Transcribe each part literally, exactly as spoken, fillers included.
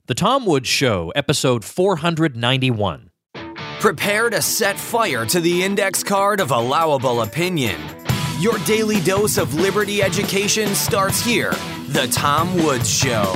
The Tom Woods Show, episode four ninety-one. Prepare to set fire to the index card of allowable opinion. Your daily dose of liberty education starts here. The Tom Woods Show.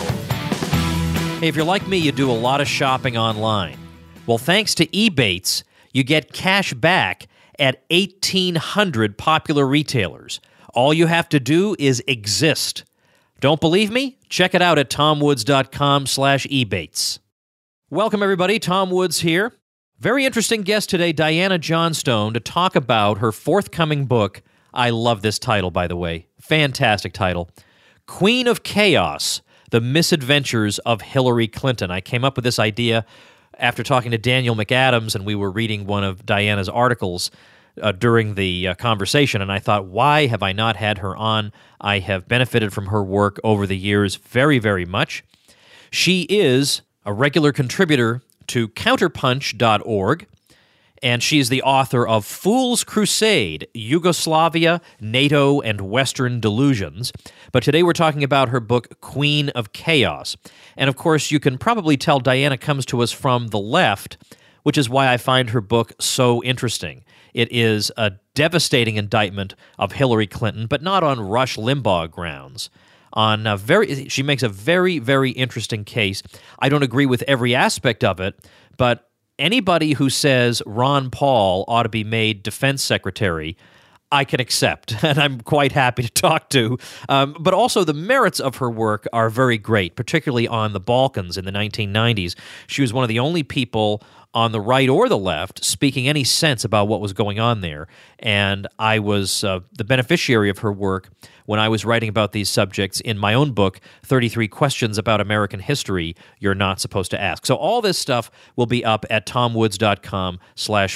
Hey, if you're like me, you do a lot of shopping online. Well, thanks to Ebates, you get cash back at eighteen hundred popular retailers. All you have to do is exist. Don't believe me? Check it out at tomwoods.com slash ebates. Welcome, everybody. Tom Woods here. Very interesting guest today, Diana Johnstone, to talk about her forthcoming book. I love this title, by the way. Fantastic title. Queen of Chaos, The Misadventures of Hillary Clinton. I came up with this idea after talking to Daniel McAdams, and we were reading one of Diana's articles Uh, during the uh, conversation, and I thought, why have I not had her on? I have benefited from her work over the years very, very much. She is a regular contributor to counterpunch dot org, and she is the author of Fool's Crusade, Yugoslavia, NATO, and Western Delusions. But today we're talking about her book, Queen of Chaos. And of course, you can probably tell Diana comes to us from the left, which is why I find her book so interesting. It is a devastating indictment of Hillary Clinton, but not on Rush Limbaugh grounds. On a very, she makes a very, very interesting case. I don't agree with every aspect of it, but anybody who says Ron Paul ought to be made defense secretary, I can accept, and I'm quite happy to talk to. Um, but also the merits of her work are very great, particularly on the Balkans in the nineteen nineties. She was one of the only people on the right or the left speaking any sense about what was going on there. And I was uh, the beneficiary of her work when I was writing about these subjects in my own book, thirty-three Questions About American History You're Not Supposed to Ask. So all this stuff will be up at tomwoods.com slash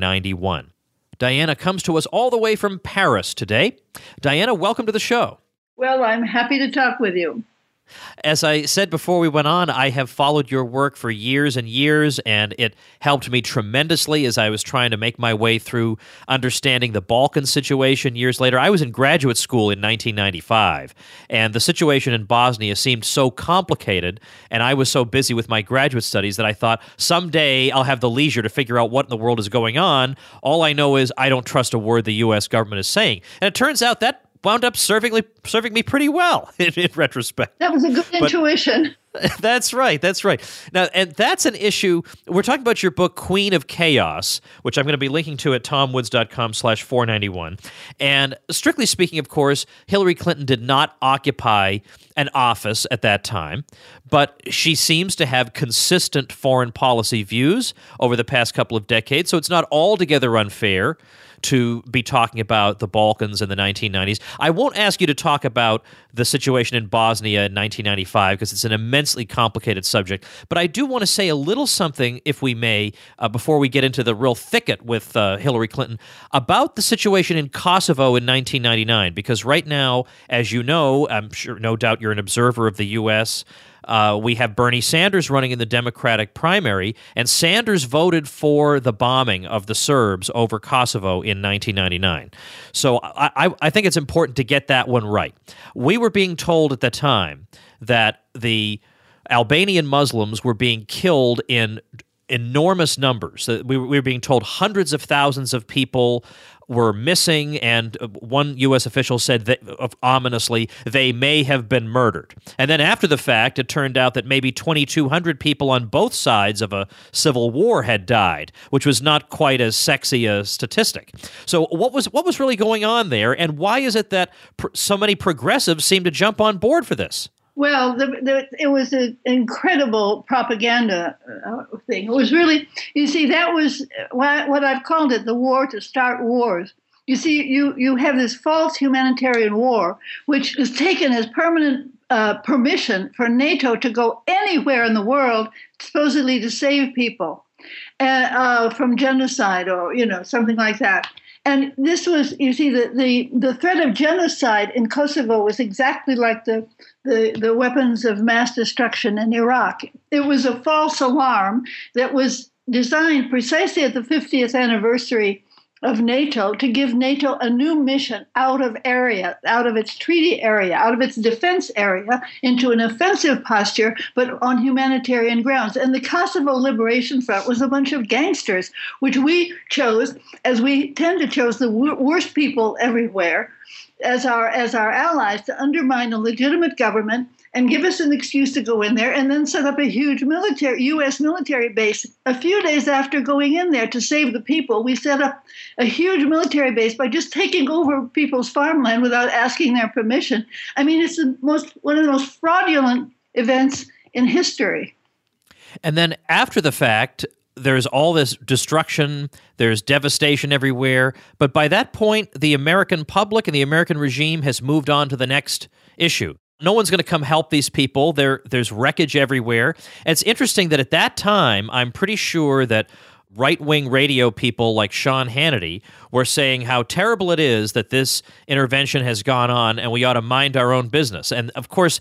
491. Diana comes to us all the way from Paris today. Diana, welcome to the show. Well, I'm happy to talk with you. As I said before we went on, I have followed your work for years and years, and it helped me tremendously as I was trying to make my way through understanding the Balkan situation years later. I was in graduate school in nineteen ninety-five, and the situation in Bosnia seemed so complicated, and I was so busy with my graduate studies that I thought, someday I'll have the leisure to figure out what in the world is going on. All I know is I don't trust a word the U S government is saying. And it turns out that wound up serving, serving me pretty well in, in retrospect. That was a good but, intuition. That's right. That's right. Now, and that's an issue. We're talking about your book, Queen of Chaos, which I'm going to be linking to at tomwoods.com slash 491. And strictly speaking, of course, Hillary Clinton did not occupy an office at that time, but she seems to have consistent foreign policy views over the past couple of decades, so it's not altogether unfair to be talking about the Balkans in the nineteen nineties. I won't ask you to talk about the situation in Bosnia in nineteen ninety-five because it's an immensely complicated subject, but I do want to say a little something, if we may, uh, before we get into the real thicket with uh, Hillary Clinton, about the situation in Kosovo in nineteen ninety-nine, because right now, as you know, I'm sure, no doubt you're an observer of the U S, Uh, we have Bernie Sanders running in the Democratic primary, and Sanders voted for the bombing of the Serbs over Kosovo in nineteen ninety-nine. So I, I, I think it's important to get that one right. We were being told at the time that the Albanian Muslims were being killed in enormous numbers. We were, we were being told hundreds of thousands of people were missing, and one U S official said that, uh, ominously, they may have been murdered. And then after the fact, it turned out that maybe twenty-two hundred people on both sides of a civil war had died, which was not quite as sexy a statistic. So what was what was really going on there, and why is it that pr- so many progressives seem to jump on board for this? Well, the, the, it was an incredible propaganda uh, thing. It was really, you see, that was what, what I've called it, the war to start wars. You see, you, you have this false humanitarian war, which is taken as permanent uh, permission for NATO to go anywhere in the world, supposedly to save people uh, uh, from genocide or, you know, something like that. And this was, you see, the, the, the threat of genocide in Kosovo was exactly like the, the, the weapons of mass destruction in Iraq. It was a false alarm that was designed precisely at the fiftieth anniversary of NATO to give NATO a new mission out of area, out of its treaty area, out of its defense area, into an offensive posture, but on humanitarian grounds. And the Kosovo Liberation Front was a bunch of gangsters, which we chose, as we tend to choose the wor- worst people everywhere, as our as our allies, to undermine a legitimate government and give us an excuse to go in there, and then set up a huge military U S military base. A few days after going in there to save the people, we set up a huge military base by just taking over people's farmland without asking their permission. I mean, it's the most one of the most fraudulent events in history. And then after the fact, there's all this destruction, there's devastation everywhere. But by that point, the American public and the American regime has moved on to the next issue. No one's going to come help these people. There, there's wreckage everywhere. And it's interesting that at that time, I'm pretty sure that right-wing radio people like Sean Hannity were saying how terrible it is that this intervention has gone on and we ought to mind our own business. And of course,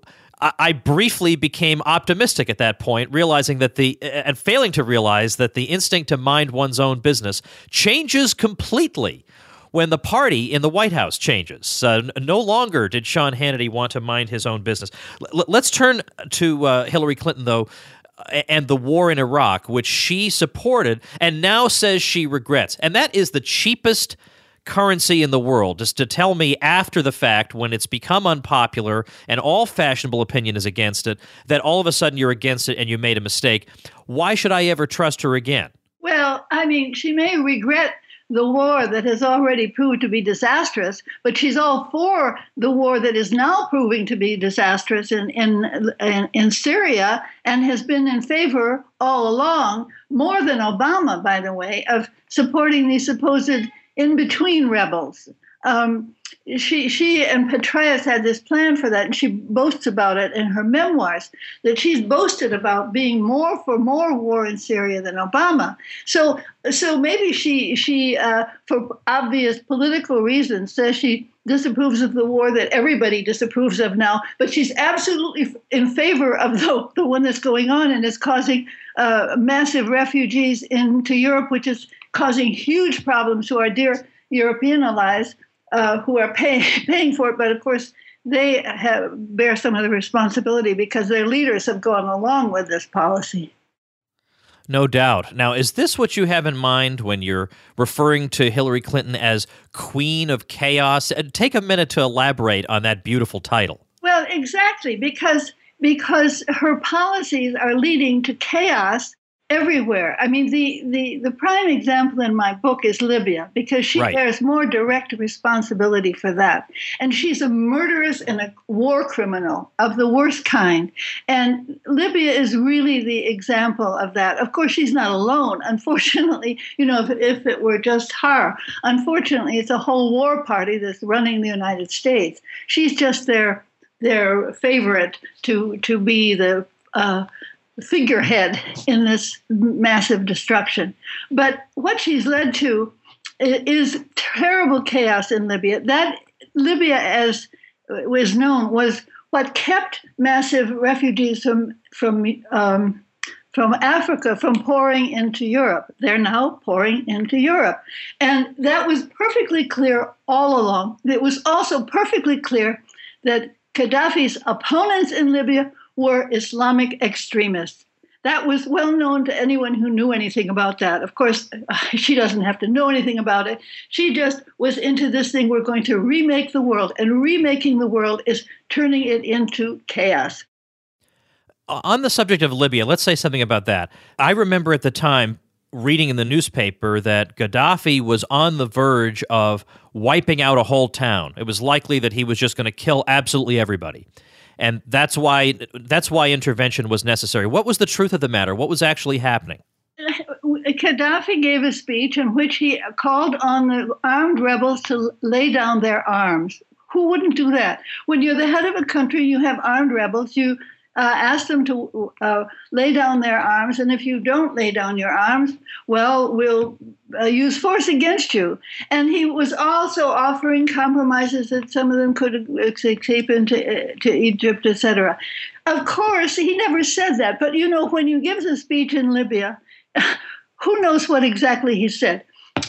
I briefly became optimistic at that point, realizing that the, and failing to realize that the instinct to mind one's own business changes completely when the party in the White House changes. Uh, no longer did Sean Hannity want to mind his own business. L- let's turn to uh, Hillary Clinton, though, and the war in Iraq, which she supported and now says she regrets. And that is the cheapest currency in the world, just to tell me after the fact, when it's become unpopular and all fashionable opinion is against it, that all of a sudden you're against it and you made a mistake. Why should I ever trust her again? Well, I mean, she may regret the war that has already proved to be disastrous, but she's all for the war that is now proving to be disastrous in, in, in, in Syria, and has been in favor all along, more than Obama, by the way, of supporting these supposed in-between rebels. Um, she she and Petraeus had this plan for that, and she boasts about it in her memoirs, that she's boasted about being more for more war in Syria than Obama. So so maybe she, she uh, for obvious political reasons, says she disapproves of the war that everybody disapproves of now, but she's absolutely in favor of the, the one that's going on and is causing uh, massive refugees into Europe, which is causing huge problems to our dear European allies uh, who are pay, paying for it. But of course, they have, bear some of the responsibility because their leaders have gone along with this policy. No doubt. Now, is this what you have in mind when you're referring to Hillary Clinton as Queen of Chaos? Take a minute to elaborate on that beautiful title. Well, exactly, because because her policies are leading to chaos everywhere. I mean, the, the, the prime example in my book is Libya, because she Right. bears more direct responsibility for that. And she's a murderess and a war criminal of the worst kind. And Libya is really the example of that. Of course, she's not alone. Unfortunately, you know, if, if it were just her, unfortunately, it's a whole war party that's running the United States. She's just their their favorite to to be the uh, figurehead in this massive destruction. But what she's led to is terrible chaos in Libya. That Libya, as was known, was what kept massive refugees from from um, from Africa from pouring into Europe. They're now pouring into Europe. And that was perfectly clear all along. It was also perfectly clear that Gaddafi's opponents in Libya were Islamic extremists. That was well known to anyone who knew anything about that. Of course, she doesn't have to know anything about it. She just was into this thing, we're going to remake the world. And remaking the world is turning it into chaos. On the subject of Libya, let's say something about that. I remember at the time reading in the newspaper that Gaddafi was on the verge of wiping out a whole town. It was likely that he was just going to kill absolutely everybody. And that's why that's why intervention was necessary. What was the truth of the matter? What was actually happening? Gaddafi gave a speech in which he called on the armed rebels to lay down their arms. Who wouldn't do that? When you're the head of a country, you have armed rebels, you uh, ask them to uh, lay down their arms, and if you don't lay down your arms, well, we'll uh, use force against you. And he was also offering compromises that some of them could escape into to Egypt, et cetera. Of course, he never said that, but you know, when you give a speech in Libya, who knows what exactly he said?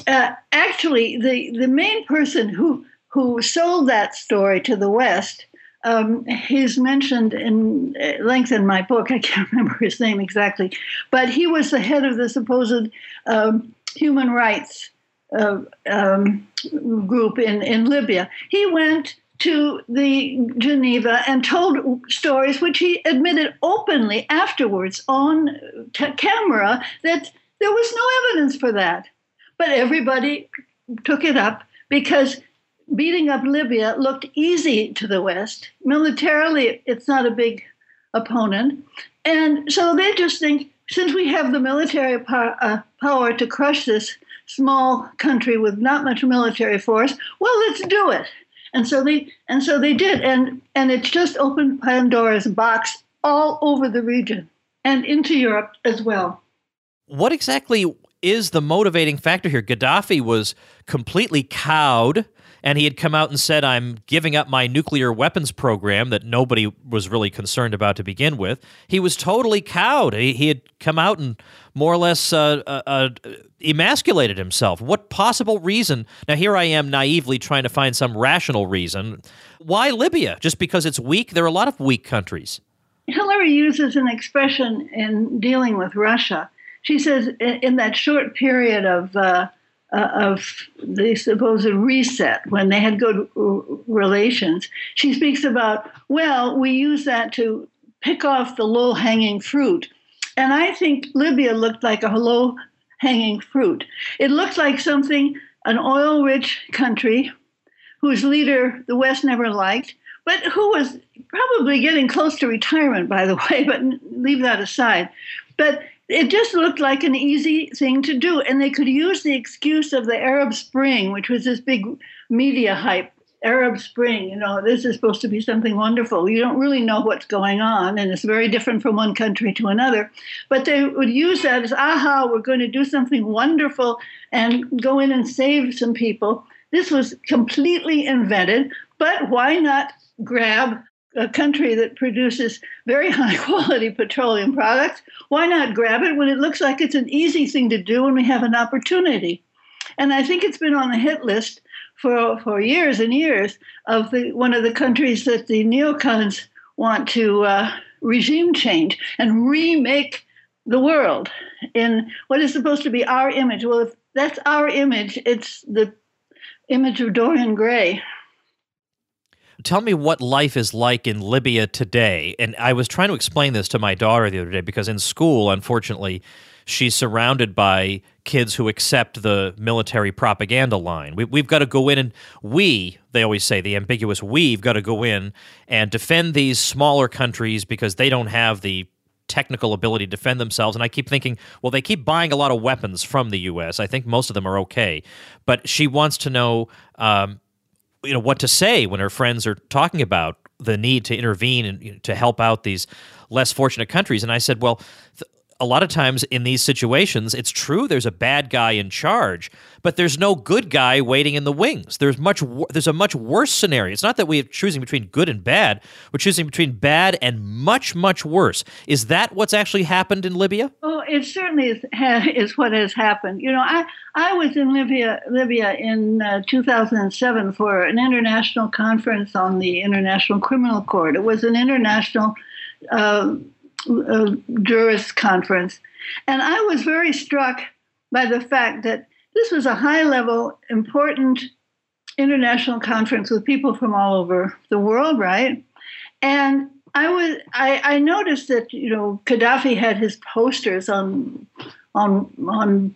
uh, actually, the, the main person who, who sold that story to the West, um, he's mentioned in length in my book. I can't remember his name exactly, but he was the head of the supposed um, human rights uh, um, group in, in Libya. He went to the Geneva and told stories which he admitted openly afterwards on t- camera that there was no evidence for that. But everybody took it up because beating up Libya looked easy to the West. Militarily, it's not a big opponent. And so they just think, since we have the military power, uh, power to crush this small country with not much military force, well, let's do it. And so they and so they did. And, and it just opened Pandora's box all over the region and into Europe as well. What exactly is the motivating factor here? Gaddafi was completely cowed, and he had come out and said, I'm giving up my nuclear weapons program that nobody was really concerned about to begin with. He was totally cowed. He, he had come out and more or less uh, uh, uh, emasculated himself. What possible reason? Now, here I am naively trying to find some rational reason. Why Libya? Just because it's weak? There are a lot of weak countries. Hillary uses an expression in dealing with Russia. She says in that short period of uh, uh, of the supposed reset, when they had good relations, she speaks about, well, we use that to pick off the low-hanging fruit. And I think Libya looked like a low-hanging fruit. It looked like something, an oil-rich country whose leader the West never liked, but who was probably getting close to retirement, by the way, but leave that aside. But it just looked like an easy thing to do. And they could use the excuse of the Arab Spring, which was this big media hype. Arab Spring, you know, this is supposed to be something wonderful. You don't really know what's going on, and it's very different from one country to another. But they would use that as, aha, we're going to do something wonderful and go in and save some people. This was completely invented, but why not grab a country that produces very high-quality petroleum products? Why not grab it when it looks like it's an easy thing to do when we have an opportunity? And I think it's been on the hit list for for years and years of the one of the countries that the neocons want to uh, regime change and remake the world in what is supposed to be our image. Well, if that's our image, it's the image of Dorian Gray. Tell me what life is like in Libya today. And I was trying to explain this to my daughter the other day because in school, unfortunately, she's surrounded by kids who accept the military propaganda line. We, we've got to go in and we, they always say, the ambiguous we've got to go in and defend these smaller countries because they don't have the technical ability to defend themselves. And I keep thinking, well, they keep buying a lot of weapons from the U S. I think most of them are okay. But she wants to know um, you know, what to say when her friends are talking about the need to intervene and you know, to help out these less fortunate countries. And I said, well, th- a lot of times in these situations, it's true there's a bad guy in charge, but there's no good guy waiting in the wings. There's much. Wor- there's a much worse scenario. It's not that we're choosing between good and bad. We're choosing between bad and much, much worse. Is that what's actually happened in Libya? Oh, it certainly is, is what has happened. You know, I, I was in Libya, Libya in uh, two thousand seven for an international conference on the International Criminal Court. It was an international uh, uh, jurist conference. And I was very struck by the fact that this was a high-level, important international conference with people from all over the world, right? And I was I, I noticed that, you know, Gaddafi had his posters on on on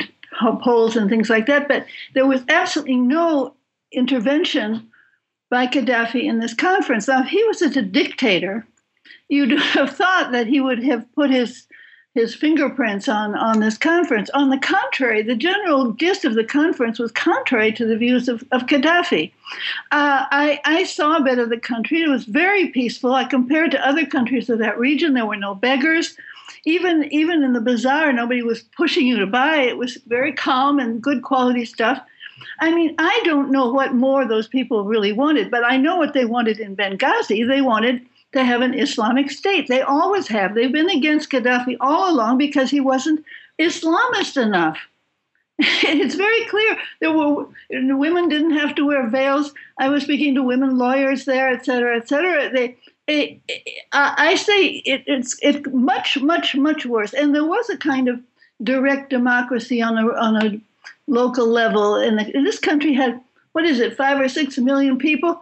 poles and things like that, but there was absolutely no intervention by Gaddafi in this conference. Now, if he was a dictator, you'd have thought that he would have put his his fingerprints on, on this conference. On the contrary, the general gist of the conference was contrary to the views of, of Gaddafi. Uh, I, I saw a bit of the country. It was very peaceful. I compared to other countries of that region. There were no beggars. Even, even in the bazaar, nobody was pushing you to buy. It was very calm and good quality stuff. I mean, I don't know what more those people really wanted, but I know what they wanted in Benghazi. They wanted to have an Islamic state. They always have. They've been against Gaddafi all along because he wasn't Islamist enough. It's very clear. There were women didn't have to wear veils. I was speaking to women lawyers there, et cetera, et cetera. They, it, it, I say it, it's it's much, much, much worse. And there was a kind of direct democracy on a on a local level. And this country had, what is it, five or six million people?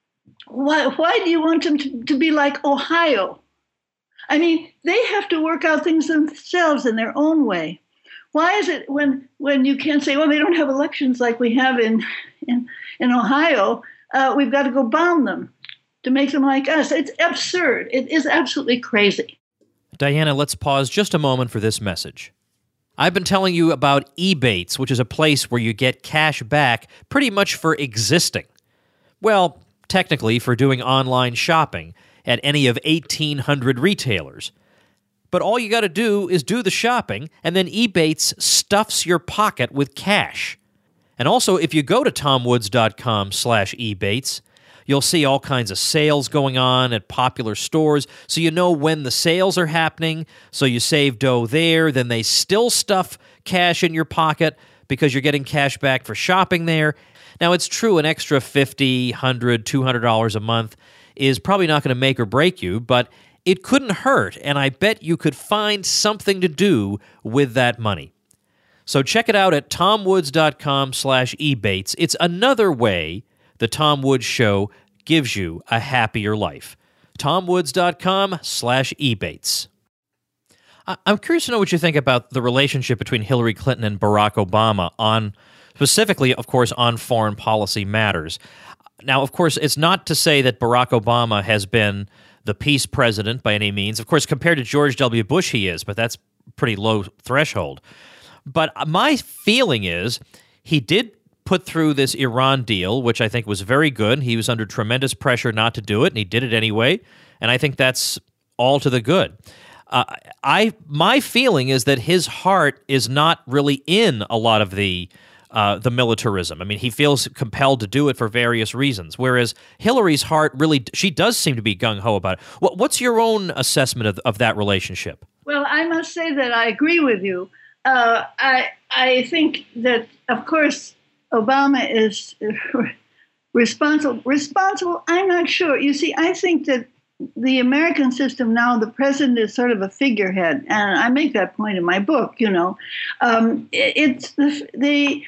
Why why do you want them to, to be like Ohio? I mean, they have to work out things themselves in their own way. Why is it when when you can't say, well, they don't have elections like we have in in, in Ohio, uh, we've got to go bomb them to make them like us? It's absurd. It is absolutely crazy. Diana, let's pause just a moment for this message. I've been telling you about Ebates, which is a place where you get cash back pretty much for existing. Well, technically for doing online shopping at any of eighteen hundred retailers. But all you got to do is do the shopping, and then Ebates stuffs your pocket with cash. And also, if you go to tomwoods.com slash Ebates, you'll see all kinds of sales going on at popular stores, so you know when the sales are happening, so you save dough there, then they still stuff cash in your pocket because you're getting cash back for shopping there. Now, it's true, an extra fifty dollars, one hundred dollars, two hundred dollars a month is probably not going to make or break you, but it couldn't hurt, and I bet you could find something to do with that money. So check it out at tomwoods.com slash Ebates. It's another way the Tom Woods Show gives you a happier life. tomwoods.com slash Ebates. I'm curious to know what you think about the relationship between Hillary Clinton and Barack Obama on, specifically, of course, on foreign policy matters. Now, of course, it's not to say that Barack Obama has been the peace president by any means. Of course, compared to George W. Bush, he is, but that's pretty low threshold. But my feeling is he did put through this Iran deal, which I think was very good. He was under tremendous pressure not to do it, and he did it anyway. And I think that's all to the good. Uh, I my feeling is that his heart is not really in a lot of the uh, the militarism. I mean, he feels compelled to do it for various reasons, whereas Hillary's heart really, she does seem to be gung-ho about it. What, what's your own assessment of, of that relationship? Well, I must say that I agree with you. Uh, I I think that, of course, Obama is responsible. Responsible, I'm not sure. You see, I think that the American system now, the president is sort of a figurehead, and I make that point in my book. You know, um, it, it's the, the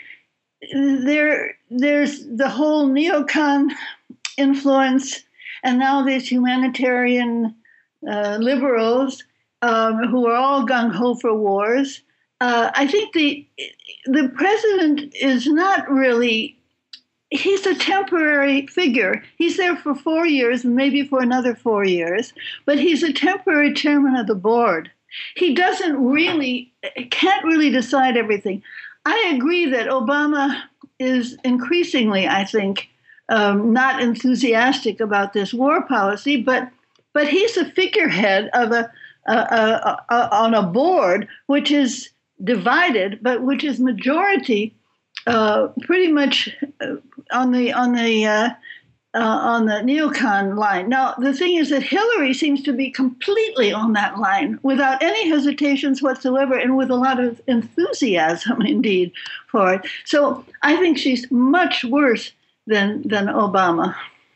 there there's the whole neocon influence, and now there's humanitarian uh, liberals um, who are all gung ho for wars. Uh, I think the the president is not really. He's a temporary figure. He's there for four years and maybe for another four years, but he's a temporary chairman of the board. He doesn't really, can't really decide everything. I agree that Obama is increasingly, I think, um, not enthusiastic about this war policy, but but he's a figurehead of a, a, a, a on a board which is divided, but which is majority. Uh, pretty much uh, on the on the uh, uh, on the neocon line. Now, the thing is that Hillary seems to be completely on that line without any hesitations whatsoever, and with a lot of enthusiasm, indeed, for it. So I think she's much worse than than Obama.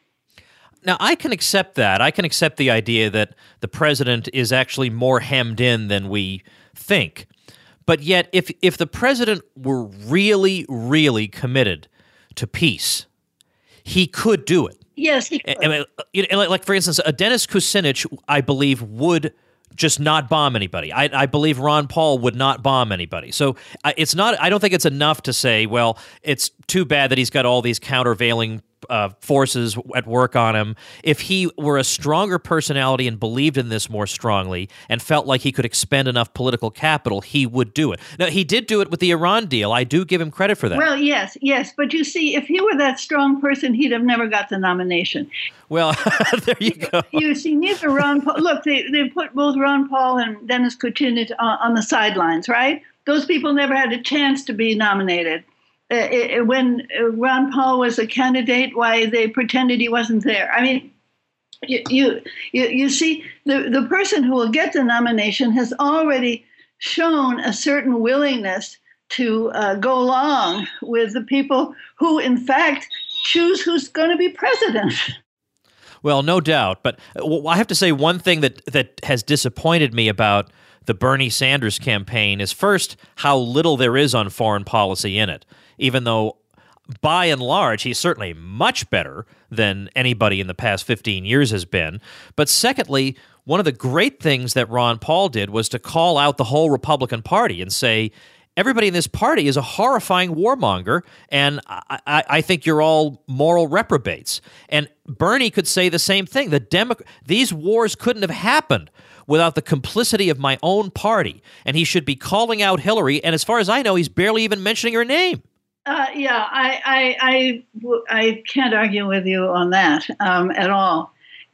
Now, I can accept that. I can accept the idea that the president is actually more hemmed in than we think. But yet, if if the president were really, really committed to peace, he could do it. Yes, he could. I mean, you know, like, for instance, a Dennis Kucinich, I believe, would just not bomb anybody. I, I believe Ron Paul would not bomb anybody. So I, it's not. I don't think it's enough to say, well, it's too bad that he's got all these countervailing Uh, forces at work on him. If he were a stronger personality and believed in this more strongly and felt like he could expend enough political capital, he would do it. Now, he did do it with the Iran deal. I do give him credit for that. Well, yes, yes. But you see, if he were that strong person, he'd have never got the nomination. Well, there you go. You see, neither Ron Paul, look, they, they put both Ron Paul and Dennis Kucinich on, on the sidelines, right? Those people never had a chance to be nominated. Uh, it, when Ron Paul was a candidate, why they pretended he wasn't there. I mean, you you you, you see, the, the person who will get the nomination has already shown a certain willingness to uh, go along with the people who, in fact, choose who's going to be president. Well, no doubt. But I have to say one thing that, that has disappointed me about the Bernie Sanders campaign is, first, how little there is on foreign policy in it, even though by and large, he's certainly much better than anybody in the past fifteen years has been. But secondly, one of the great things that Ron Paul did was to call out the whole Republican Party and say, everybody in this party is a horrifying warmonger, and I, I, I think you're all moral reprobates. And Bernie could say the same thing. The Demo- These wars couldn't have happened without the complicity of my own party, and he should be calling out Hillary, and as far as I know, he's barely even mentioning her name. Uh, yeah, I, I, I, I can't argue with you on that um, at all.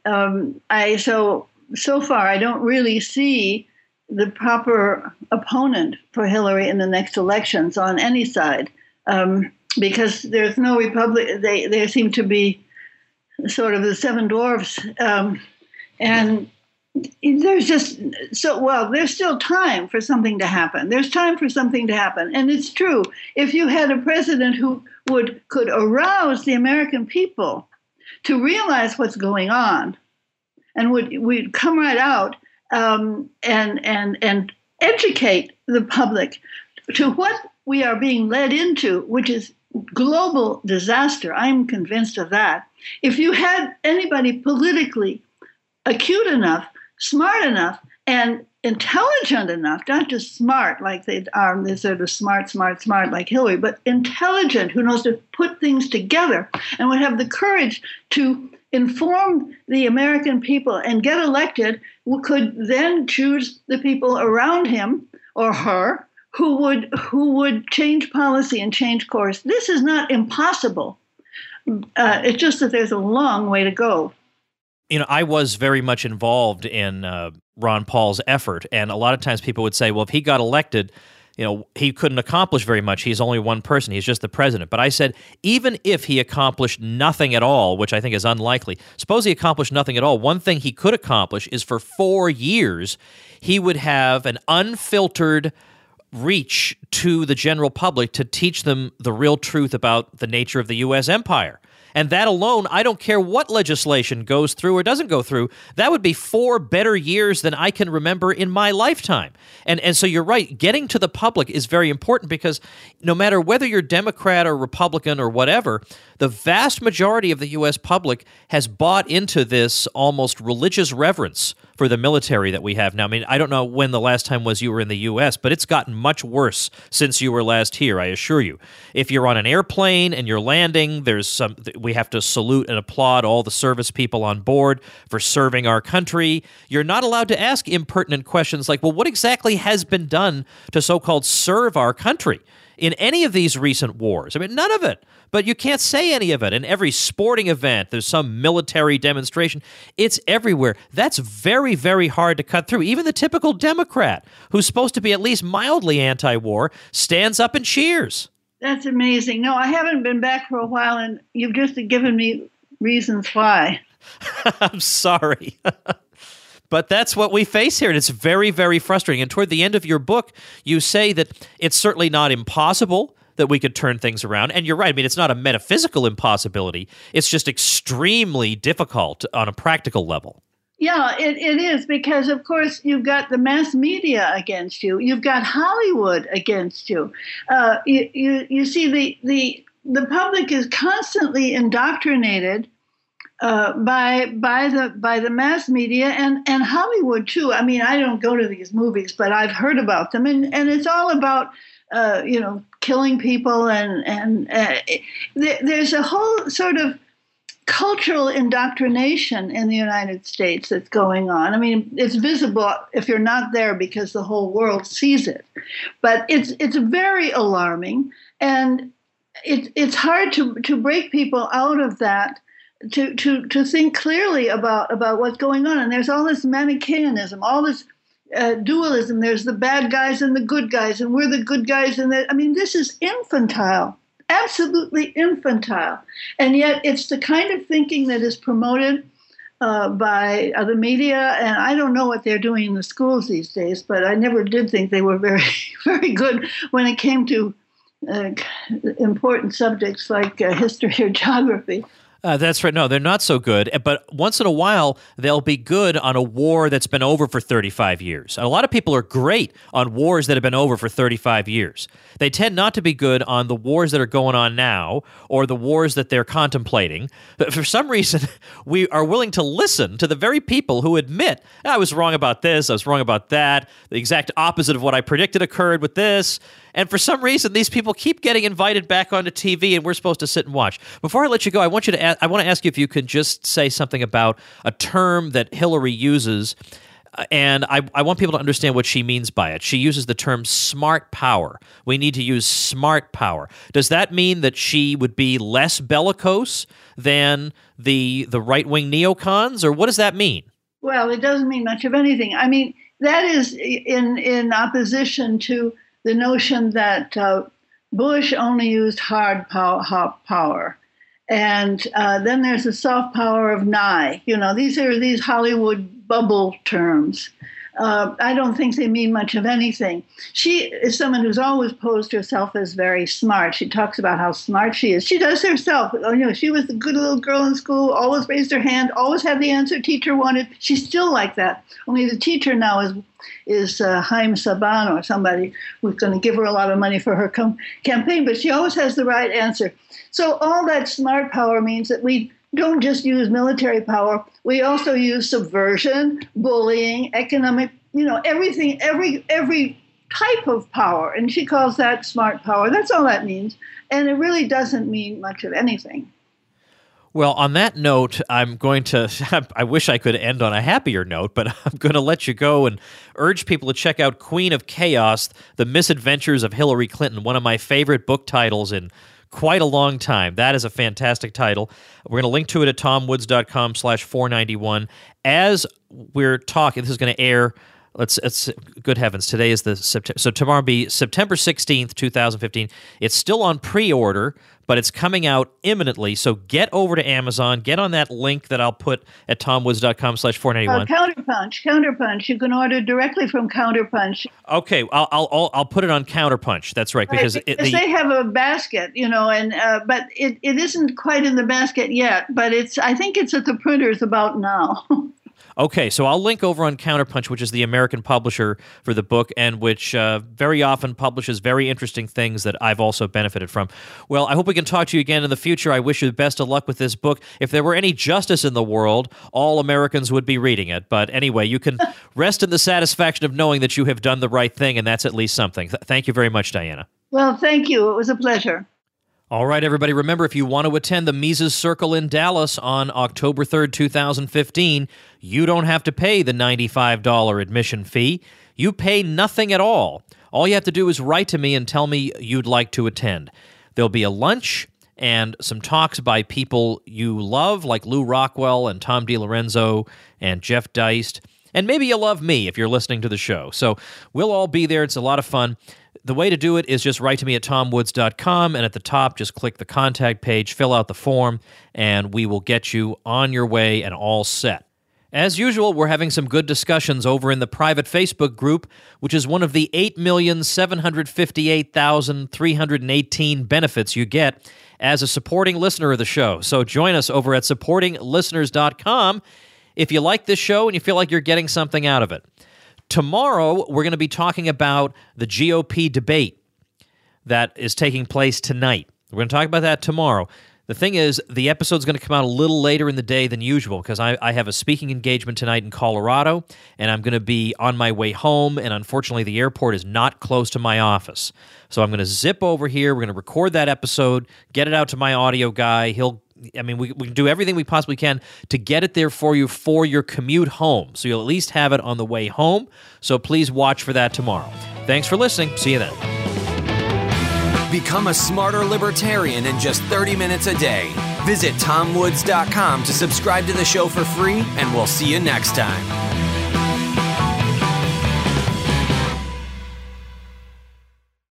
Um, I so so far I don't really see the proper opponent for Hillary in the next elections on any side, um, because there's no Republic. They they seem to be sort of the seven dwarfs, um, and there's just so well there's still time for something to happen. There's time for something to happen, and it's true. If you had a president who would could arouse the American people to realize what's going on, and would would come right out um, and and and educate the public to what we are being led into, which is global disaster. I'm convinced of that. If you had anybody politically acute enough, smart enough, and intelligent enough, not just smart like they are, they're sort of smart, smart, smart like Hillary, but intelligent, who knows to put things together and would have the courage to inform the American people and get elected, could then choose the people around him or her who would who would change policy and change course. This is not impossible. Uh, it's just that there's a long way to go. You know, I was very much involved in uh, Ron Paul's effort, and a lot of times people would say, well, if he got elected, you know, he couldn't accomplish very much. He's only one person. He's just the president. But I said, even if he accomplished nothing at all, which I think is unlikely, suppose he accomplished nothing at all, one thing he could accomplish is for four years, he would have an unfiltered reach to the general public to teach them the real truth about the nature of the U S empire. And that alone, I don't care what legislation goes through or doesn't go through, that would be four better years than I can remember in my lifetime. And and so you're right, getting to the public is very important, because no matter whether you're Democrat or Republican or whatever, the vast majority of the U S public has bought into this almost religious reverence for the military that we have now. I mean, I don't know when the last time was you were in the U S, but it's gotten much worse since you were last here, I assure you. If you're on an airplane and you're landing, there's some we have to salute and applaud all the service people on board for serving our country. You're not allowed to ask impertinent questions like, well, what exactly has been done to so-called serve our country in any of these recent wars? I mean, none of it. But you can't say any of it. In every sporting event, there's some military demonstration. It's everywhere. That's very, very hard to cut through. Even the typical Democrat, who's supposed to be at least mildly anti-war, stands up and cheers. That's amazing. No, I haven't been back for a while, and you've just given me reasons why. I'm sorry. But that's what we face here, and it's very, very frustrating. And toward the end of your book, you say that it's certainly not impossible that we could turn things around. And you're right. I mean, it's not a metaphysical impossibility. It's just extremely difficult on a practical level. Yeah, it, it is, because, of course, you've got the mass media against you. You've got Hollywood against you. Uh, you, you, you see, the, the, the public is constantly indoctrinated uh, by by the by the mass media and, and Hollywood, too. I mean, I don't go to these movies, but I've heard about them. And, and it's all about, uh, you know, killing people. And, and uh, it, there's a whole sort of cultural indoctrination in the United States that's going on. I mean, it's visible if you're not there because the whole world sees it. But it's it's very alarming, and it, it's hard to, to break people out of that, to, to, to think clearly about, about what's going on. And there's all this Manichaeanism, all this uh, dualism. There's the bad guys and the good guys, and we're the good guys. And the, I mean, this is infantile. Absolutely infantile. And yet it's the kind of thinking that is promoted uh, by uh, the media, and I don't know what they're doing in the schools these days, but I never did think they were very, very good when it came to uh, important subjects like uh, history or geography. Uh, that's right. No, they're not so good. But once in a while, they'll be good on a war that's been over for thirty-five years. A lot of people are great on wars that have been over for thirty-five years. They tend not to be good on the wars that are going on now or the wars that they're contemplating. But for some reason, we are willing to listen to the very people who admit, I was wrong about this, I was wrong about that, the exact opposite of what I predicted occurred with this. And for some reason, these people keep getting invited back onto T V, and we're supposed to sit and watch. Before I let you go, I want you to ask, I want to ask you if you could just say something about a term that Hillary uses, and I, I want people to understand what she means by it. She uses the term smart power. We need to use smart power. Does that mean that she would be less bellicose than the the right-wing neocons, or what does that mean? Well, it doesn't mean much of anything. I mean, that is in in opposition to the notion that uh, Bush only used hard pow- power. And uh, then there's the soft power of nye. You know, these are these Hollywood bubble terms. Uh, I don't think they mean much of anything. She is someone who's always posed herself as very smart. She talks about how smart she is. She does herself. You know, she was the good little girl in school, always raised her hand, always had the answer teacher wanted. She's still like that. Only the teacher now is is uh, Haim Saban or somebody who's going to give her a lot of money for her com- campaign, but she always has the right answer. So all that smart power means that we don't just use military power. We also use subversion, bullying, economic, you know, everything, every every type of power. And she calls that smart power. That's all that means. And it really doesn't mean much of anything. Well, on that note, I'm going to, I wish I could end on a happier note, but I'm going to let you go and urge people to check out Queen of Chaos, The Misadventures of Hillary Clinton, one of my favorite book titles in quite a long time. That is a fantastic title. We're going to link to it at tomwoods.com slash 491. As we're talking, this is going to air, let's, it's, good heavens, today is the September, so tomorrow will be September sixteenth, twenty fifteen. It's still on pre-order, but it's coming out imminently, so get over to Amazon, get on that link that I'll put at tomwoods.com slash 491. Uh, Counterpunch, Counterpunch. You can order directly from Counterpunch. Okay, I'll I'll I'll put it on Counterpunch. That's right, because, right, it, because the, they have a basket, you know, and uh, but it, it isn't quite in the basket yet. But it's I think it's at the printers about now. Okay, so I'll link over on Counterpunch, which is the American publisher for the book, and which uh, very often publishes very interesting things that I've also benefited from. Well, I hope we can talk to you again in the future. I wish you the best of luck with this book. If there were any justice in the world, all Americans would be reading it. But anyway, you can rest in the satisfaction of knowing that you have done the right thing, and that's at least something. Th- thank you very much, Diana. Well, thank you. It was a pleasure. All right, everybody, remember, if you want to attend the Mises Circle in Dallas on October third, twenty fifteen, you don't have to pay the ninety-five dollars admission fee. You pay nothing at all. All you have to do is write to me and tell me you'd like to attend. There'll be a lunch and some talks by people you love, like Lou Rockwell and Tom DiLorenzo and Jeff Deist. And maybe you'll love me if you're listening to the show. So we'll all be there. It's a lot of fun. The way to do it is just write to me at tom woods dot com, and at the top, just click the contact page, fill out the form, and we will get you on your way and all set. As usual, we're having some good discussions over in the private Facebook group, which is one of the eight million seven hundred fifty-eight thousand three hundred eighteen benefits you get as a supporting listener of the show. So join us over at supporting listeners dot com if you like this show and you feel like you're getting something out of it. Tomorrow, we're going to be talking about the G O P debate that is taking place tonight. We're going to talk about that tomorrow. The thing is, the episode's going to come out a little later in the day than usual because I, I have a speaking engagement tonight in Colorado, and I'm going to be on my way home, and unfortunately, the airport is not close to my office. So I'm going to zip over here. We're going to record that episode, get it out to my audio guy. He'll I mean, we, we can do everything we possibly can to get it there for you for your commute home. So you'll at least have it on the way home. So please watch for that tomorrow. Thanks for listening. See you then. Become a smarter libertarian in just thirty minutes a day. Visit tom woods dot com to subscribe to the show for free, and we'll see you next time.